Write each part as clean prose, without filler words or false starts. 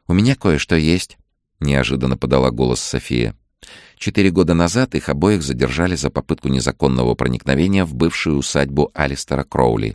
«У меня кое-что есть», — неожиданно подала голос София. 4 года назад их обоих задержали за попытку незаконного проникновения в бывшую усадьбу Алистера Кроули.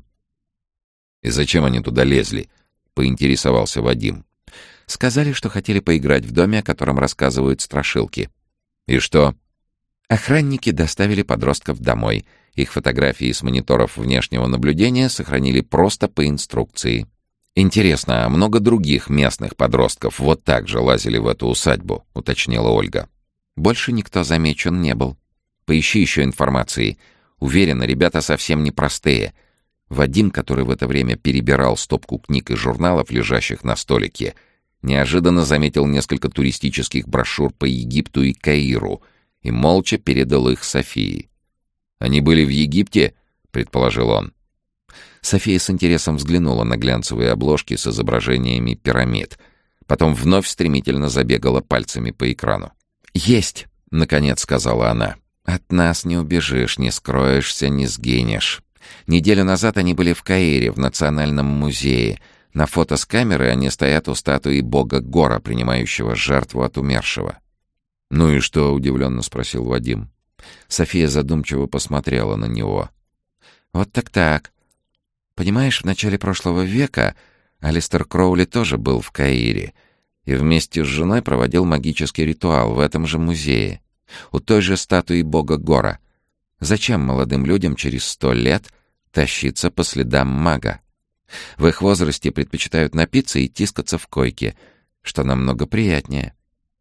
«И зачем они туда лезли?» — поинтересовался Вадим. Сказали, что хотели поиграть в доме, о котором рассказывают страшилки. «И что?» Охранники доставили подростков домой. Их фотографии с мониторов внешнего наблюдения сохранили просто по инструкции. «Интересно, а много других местных подростков вот так же лазили в эту усадьбу?» — уточнила Ольга. Больше никто замечен не был. Поищи еще информации. Уверена, ребята совсем непростые. Вадим, который в это время перебирал стопку книг и журналов, лежащих на столике, неожиданно заметил несколько туристических брошюр по Египту и Каиру и молча передал их Софии. «Они были в Египте?» — предположил он. София с интересом взглянула на глянцевые обложки с изображениями пирамид. Потом вновь стремительно забегала пальцами по экрану. «Есть!» — наконец сказала она. «От нас не убежишь, не скроешься, не сгинешь. Неделю назад они были в Каире, в Национальном музее. На фото с камеры они стоят у статуи бога Гора, принимающего жертву от умершего». «Ну и что?» — удивленно спросил Вадим. София задумчиво посмотрела на него. «Вот так-так. Понимаешь, в начале прошлого века Алистер Кроули тоже был в Каире и вместе с женой проводил магический ритуал в этом же музее, у той же статуи бога Гора. Зачем молодым людям через 100 лет тащиться по следам мага? В их возрасте предпочитают напиться и тискаться в койке, что намного приятнее».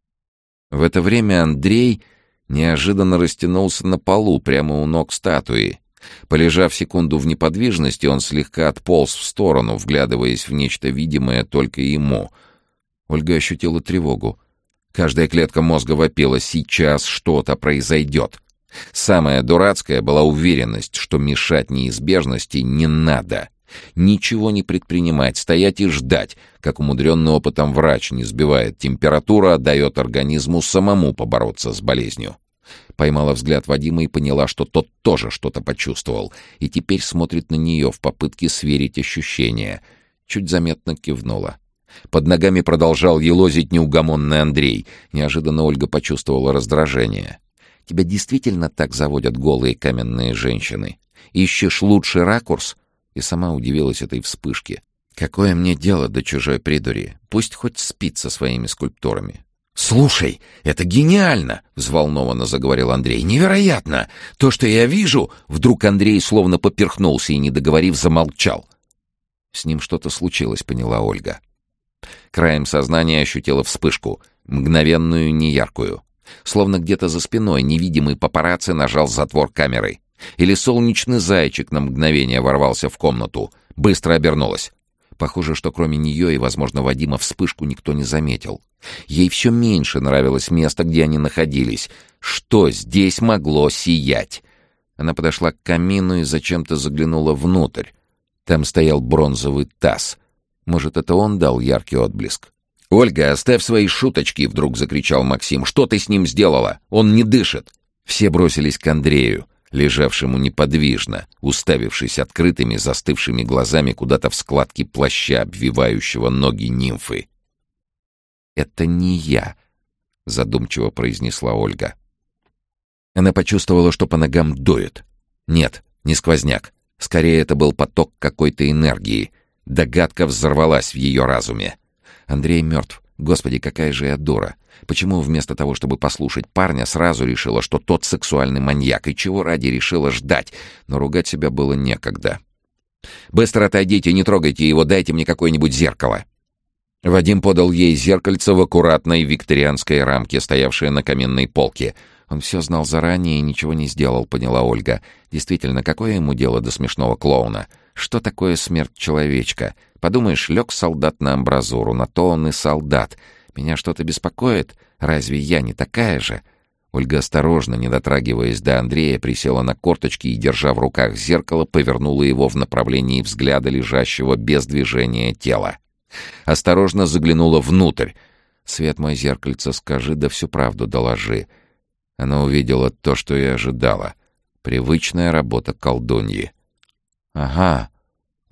В это время Андрей неожиданно растянулся на полу прямо у ног статуи. Полежав секунду в неподвижности, он слегка отполз в сторону, вглядываясь в нечто видимое только ему. Ольга ощутила тревогу. Каждая клетка мозга вопила: сейчас что-то произойдет. Самое дурацкое была уверенность, что мешать неизбежности не надо. Ничего не предпринимать, стоять и ждать, как умудренный опытом врач не сбивает температуру, а дает организму самому побороться с болезнью. Поймала взгляд Вадима и поняла, что тот тоже что-то почувствовал, и теперь смотрит на нее в попытке сверить ощущения. Чуть заметно кивнула. Под ногами продолжал елозить неугомонный Андрей. Неожиданно Ольга почувствовала раздражение. «Тебя действительно так заводят голые каменные женщины? Ищешь лучший ракурс?» И сама удивилась этой вспышке. «Какое мне дело до чужой придури? Пусть хоть спит со своими скульптурами». «Слушай, это гениально!» — взволнованно заговорил Андрей. «Невероятно! То, что я вижу...» Вдруг Андрей словно поперхнулся и, не договорив, замолчал. С ним что-то случилось, поняла Ольга. Краем сознания ощутила вспышку, мгновенную, неяркую. Словно где-то за спиной невидимый папарацци нажал затвор камеры. Или солнечный зайчик на мгновение ворвался в комнату. Быстро обернулась. Похоже, что кроме нее и, возможно, Вадима вспышку никто не заметил. Ей все меньше нравилось место, где они находились. Что здесь могло сиять? Она подошла к камину и зачем-то заглянула внутрь. Там стоял бронзовый таз. Может, это он дал яркий отблеск? «Ольга, оставь свои шуточки!» — вдруг закричал Максим. «Что ты с ним сделала? Он не дышит!» Все бросились к Андрею, лежавшему неподвижно, уставившись открытыми, застывшими глазами куда-то в складки плаща, обвивающего ноги нимфы. «Это не я», — задумчиво произнесла Ольга. Она почувствовала, что по ногам дует. Нет, не сквозняк. Скорее, это был поток какой-то энергии. Догадка взорвалась в ее разуме. Андрей мертв. Господи, какая же я дура. Почему вместо того, чтобы послушать парня, сразу решила, что тот сексуальный маньяк, и чего ради решила ждать? Но ругать себя было некогда. «Быстро отойдите, не трогайте его, дайте мне какое-нибудь зеркало». Вадим подал ей зеркальце в аккуратной викторианской рамке, стоявшее на каменной полке. Он все знал заранее и ничего не сделал, поняла Ольга. Действительно, какое ему дело до смешного клоуна? Что такое смерть человечка? Подумаешь, лег солдат на амбразуру, на то он и солдат. Меня что-то беспокоит? Разве я не такая же? Ольга осторожно, не дотрагиваясь до Андрея, присела на корточки и, держа в руках зеркало, повернула его в направлении взгляда лежащего без движения тела. Осторожно заглянула внутрь. «Свет мой, зеркальце, скажи, да всю правду доложи». Она увидела то, что и ожидала. Привычная работа колдуньи. «Ага».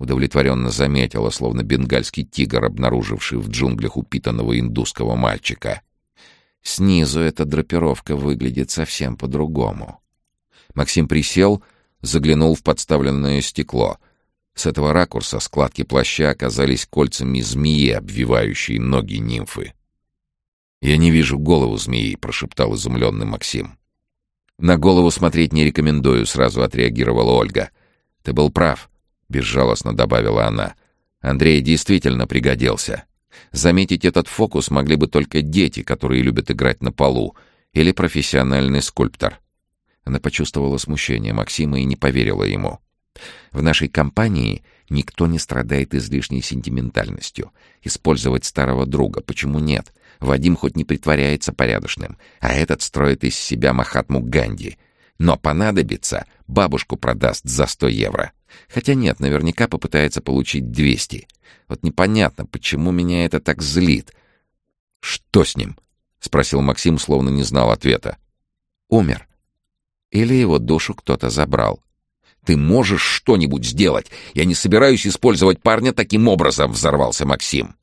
Удовлетворенно заметила, словно бенгальский тигр, обнаруживший в джунглях упитанного индусского мальчика. Снизу эта драпировка выглядит совсем по-другому. Максим присел, заглянул в подставленное стекло. С этого ракурса складки плаща оказались кольцами змеи, обвивающей ноги нимфы. «Я не вижу голову змеи», — прошептал изумленный Максим. «На голову смотреть не рекомендую», — сразу отреагировала Ольга. «Ты был прав», — безжалостно добавила она. «Андрей действительно пригодился. Заметить этот фокус могли бы только дети, которые любят играть на полу, или профессиональный скульптор». Она почувствовала смущение Максима и не поверила ему. «В нашей компании никто не страдает излишней сентиментальностью. Использовать старого друга почему нет? Вадим хоть не притворяется порядочным, а этот строит из себя Махатму Ганди. Но понадобится, бабушку продаст за 100 евро. Хотя нет, наверняка попытается получить 200. Вот непонятно, почему меня это так злит». «Что с ним?» — спросил Максим, словно не знал ответа. «Умер. Или его душу кто-то забрал». «Ты можешь что-нибудь сделать? Я не собираюсь использовать парня таким образом», — взорвался Максим.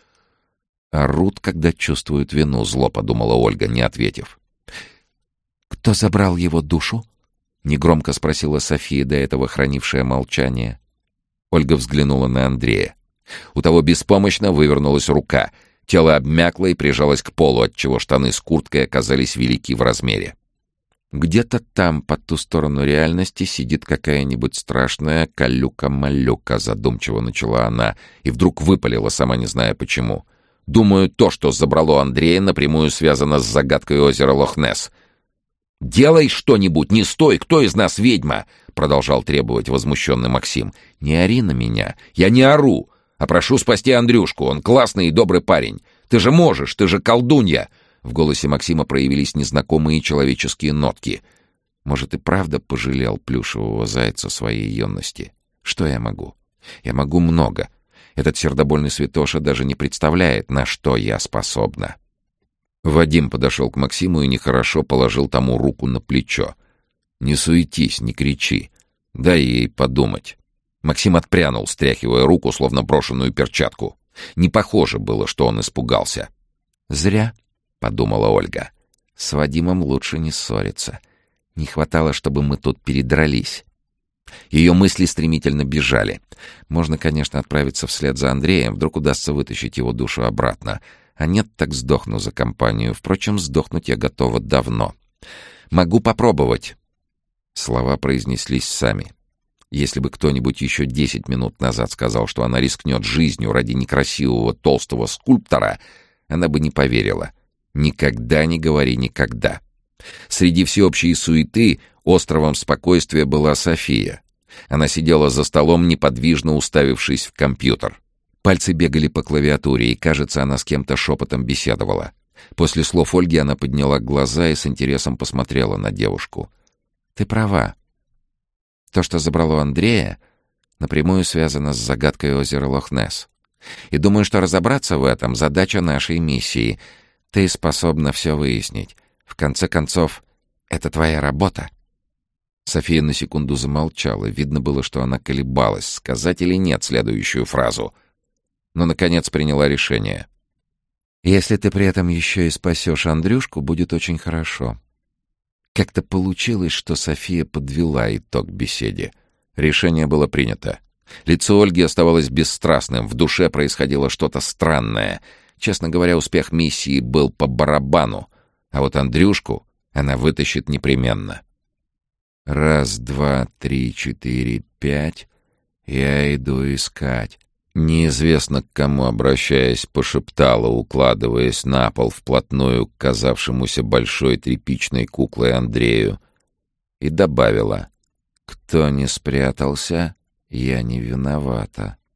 «Орут, когда чувствуют вину», — зло подумала Ольга, не ответив. «Кто забрал его душу?» — негромко спросила София, до этого хранившая молчание. Ольга взглянула на Андрея. У того беспомощно вывернулась рука. Тело обмякло и прижалось к полу, отчего штаны с курткой оказались велики в размере. «Где-то там, по ту сторону реальности, сидит какая-нибудь страшная калюка-малюка», — задумчиво начала она, и вдруг выпалила, сама не зная почему. «Думаю, то, что забрало Андрея, напрямую связано с загадкой озера Лох-Несс». «Делай что-нибудь, не стой! Кто из нас ведьма?» — продолжал требовать возмущенный Максим. «Не ори на меня. Я не ору, а прошу спасти Андрюшку. Он классный и добрый парень. Ты же можешь, ты же колдунья!» В голосе Максима проявились незнакомые человеческие нотки. Может, и правда пожалел плюшевого зайца своей юности? Что я могу? Я могу много. Этот сердобольный святоша даже не представляет, на что я способна. Вадим подошел к Максиму и нехорошо положил тому руку на плечо. «Не суетись, не кричи. Дай ей подумать». Максим отпрянул, стряхивая руку, словно брошенную перчатку. Не похоже было, что он испугался. «Зря», — подумала Ольга. «С Вадимом лучше не ссориться. Не хватало, чтобы мы тут передрались». Ее мысли стремительно бежали. Можно, конечно, отправиться вслед за Андреем, вдруг удастся вытащить его душу обратно. А нет, так сдохну за компанию. Впрочем, сдохнуть я готова давно. «Могу попробовать». Слова произнеслись сами. Если бы кто-нибудь еще 10 минут назад сказал, что она рискнет жизнью ради некрасивого толстого скульптора, она бы не поверила. Никогда не говори никогда. Среди всеобщей суеты островом спокойствия была София. Она сидела за столом, неподвижно уставившись в компьютер. Пальцы бегали по клавиатуре, и, кажется, она с кем-то шепотом беседовала. После слов Ольги она подняла глаза и с интересом посмотрела на девушку. «Ты права. То, что забрало Андрея, напрямую связано с загадкой озера Лох-Несс. И думаю, что разобраться в этом — задача нашей миссии. Ты способна все выяснить. В конце концов, это твоя работа». София на секунду замолчала. Видно было, что она колебалась, сказать или нет следующую фразу. Но, наконец, приняла решение. «Если ты при этом еще и спасешь Андрюшку, будет очень хорошо». Как-то получилось, что София подвела итог беседе. Решение было принято. Лицо Ольги оставалось бесстрастным, в душе происходило что-то странное. Честно говоря, успех миссии был по барабану, а вот Андрюшку она вытащит непременно. 1, 2, 3, 4, 5. Я иду искать. Неизвестно к кому обращаясь, пошептала, укладываясь на пол вплотную к казавшемуся большой тряпичной куклой Андрею, и добавила: «Кто не спрятался, я не виновата».